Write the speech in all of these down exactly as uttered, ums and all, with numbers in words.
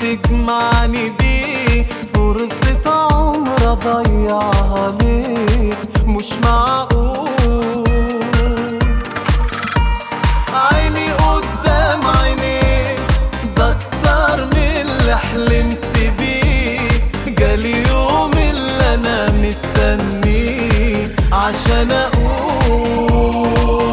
تجمعني بيه، فرصة عمر اضيعها ليه؟ مش معقول. عيني قدام عينيك، ده اكتر من اللي حلمت بيه. جالي يوم اللي انا مستنيه عشان اقول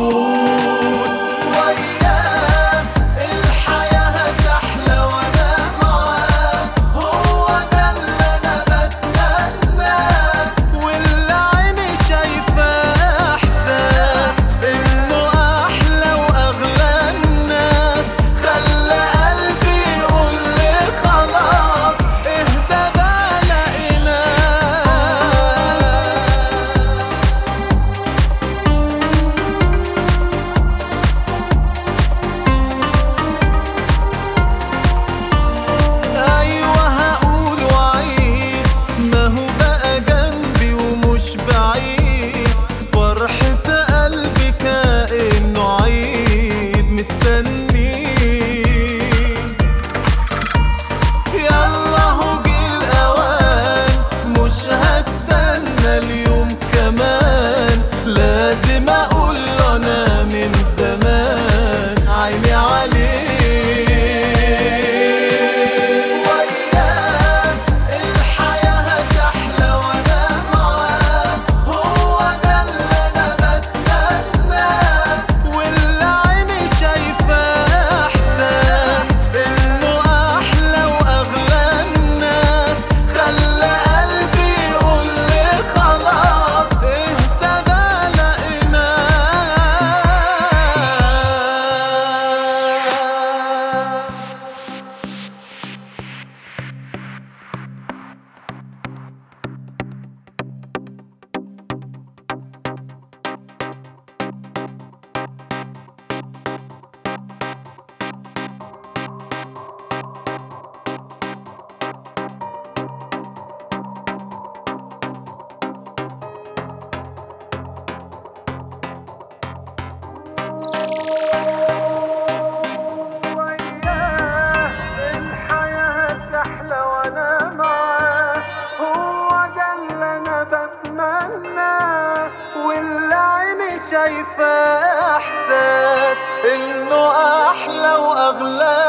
وياه الحياة هتحلى وانا معاه. هو ده اللي انا بتمناه، واللي عيني شايفاه احساس انه احلى واغلى الناس. خلى قلبي يقول لي خلاص اهدى بقى لقيناه. ايوه هقول وعيد، ما هو بقى جنبي ومش بعيد. فرحة قلبي كأنه عيد مستنيه. يلا هو جه الاوان، مش هستنى اليوم كمان. لازم اقول له انا من زمان عيني عليه. وياه الحياة هتحلى وانا معاه. هو ده اللي انا بتمناه، واللي عيني شايفاه احساس انه احلى واغلى الناس. خلى قلبي يقول لي خلاص اهدى بقى لقيناه. الحياة هتحلى وانا معاه. هو ده اللي انا بتمناه، واللي عيني شايفاه احساس انه احلى واغلى